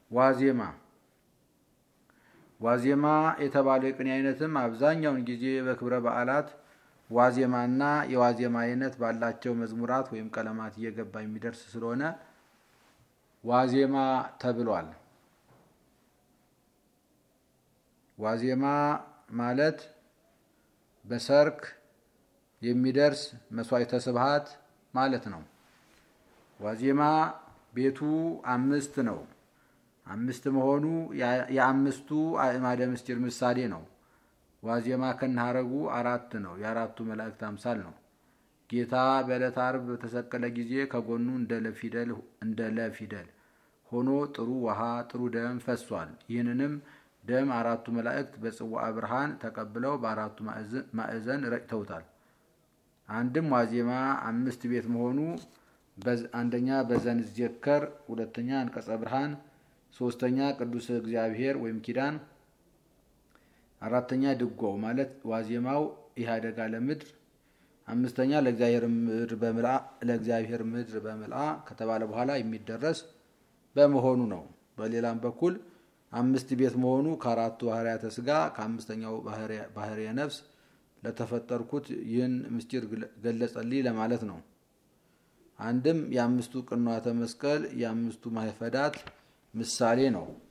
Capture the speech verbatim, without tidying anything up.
ዋዜማ ዋዜማ የተባለው የቅኔ አይነትም አብዛኛውን ጊዜ በክብረ በዓላት ዋዜማና የዋዜማ አይነት ባላቸው መዝሙራት ወይም ቀለማት እየገባ የሚደርስ ስለሆነ ዋዜማ ተብሏል። ዋዜማ ማለት በሰርክ የሚደርስ መስዋዕተ ስብሐት ማለት ነው። ዋዜማ ቤቱ አምስት ነው። አምስት መሆኑ የአምስቱ አእማደ ምስጢር ምሳሌ ነው። ዋዜማ ከነሐረጉ አራት ነው። የአራቱ መላእክት አምሳል ነው። ጌታ በዕለተ ዓርብ በተሰቀለ ጊዜ ከጎኑ እንደ ለፊደል እንደ ለፊደል ሆኖ ጥሩ ውሃ ጥሩ ደም ፈሷል። ይህንንም ደም አራቱ መላእክት በጽዋዐ ብርሃን ተቀብለው በአራቱ ማዕዘን ረጭተውታል። አንድም ዋዜማ አምስት ቤት መሆኑ አንደኛ በዘንዝየከር፣ ሁለተኛ አንቀጸ ብርሃን፣ ሶስተኛ ቅዱስ እግዚአብሔር ወይም ኪዳን፣ አራተኛ ድጓው ማለት ዋዜማው ኢሃደጋ ለምድር፣ አምስተኛ ለእግዚአብሔር ምድር በመልአ ለእግዚአብሔር ምድር በመልአ ከተባለ በኋላ የሚደረስ በመሆኑ ነው። በሌላም በኩል አምስት ቤት መሆኑ ከአራቱ ባህሪያተ ሥጋ ከአምስተኛው ባህሪየ ነፍስ ለተፈጠርኩት ይህን ምስጢር ገለጸልኝ ለማለት ነው። አንድም የአምስቱ ቅንዋተ መስቀል የአምስቱ ማህፈዳት ምሳሌ ነው።